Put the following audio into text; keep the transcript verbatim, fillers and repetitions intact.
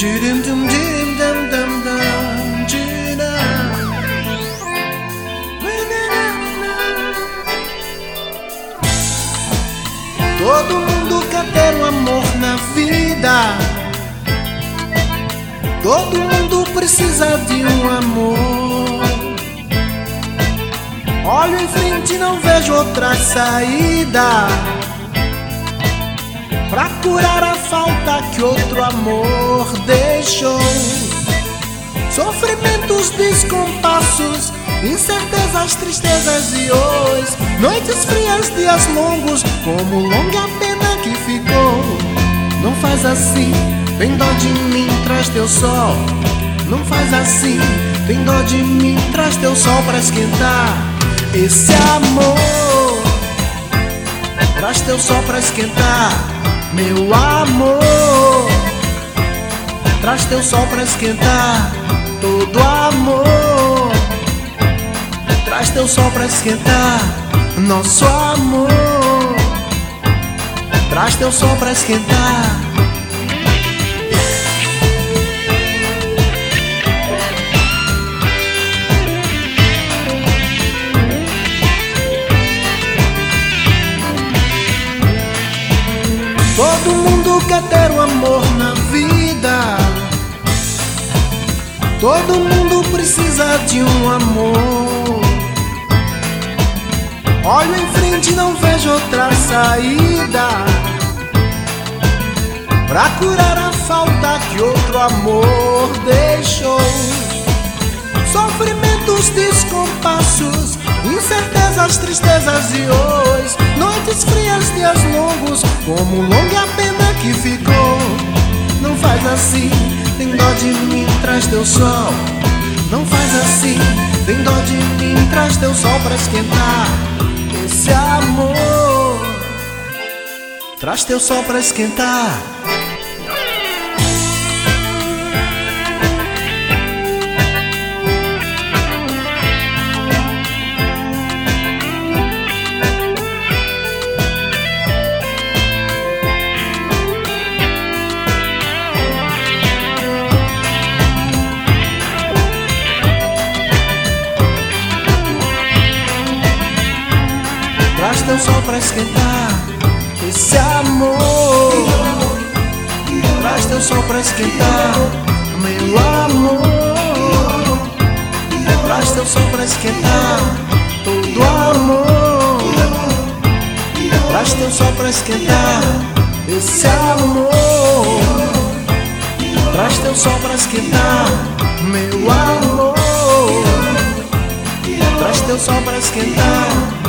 Dirim-dum, dirim-dum-dum-dum, dirim. Todo mundo quer ter um amor na vida. Todo mundo precisa de um amor. Olho em frente e não vejo outra saída pra curar a falta que outro amor deixou. Sofrimentos, descompassos, incertezas, tristezas e hoje, noites frias, dias longos, como longa pena que ficou. Não faz assim, tem dó de mim, traz teu sol. Não faz assim, tem dó de mim, traz teu sol pra esquentar esse amor. Traz teu sol pra esquentar, meu amor. Traz teu sol pra esquentar todo amor. Traz teu sol pra esquentar nosso amor. Traz teu sol pra esquentar. Todo mundo quer ter um amor na vida. Todo mundo precisa de um amor. Olho em frente e não vejo outra saída pra curar a falta que outro amor deixou. Sofrimentos, descompassos, incertezas, tristezas e hoje, noites frias, dias longos, como longa pena que ficou. Não faz assim, tem dó de mim, traz teu sol. Não faz assim, tem dó de mim, traz teu sol pra esquentar esse amor. Traz teu sol pra esquentar. Traz teu sol pra esquentar esse amor. Traz teu sol pra esquentar, meu amor. Traz teu sol pra esquentar todo amor. Traz teu sol pra esquentar esse amor. Traz teu sol pra esquentar, meu amor. Traz teu sol pra esquentar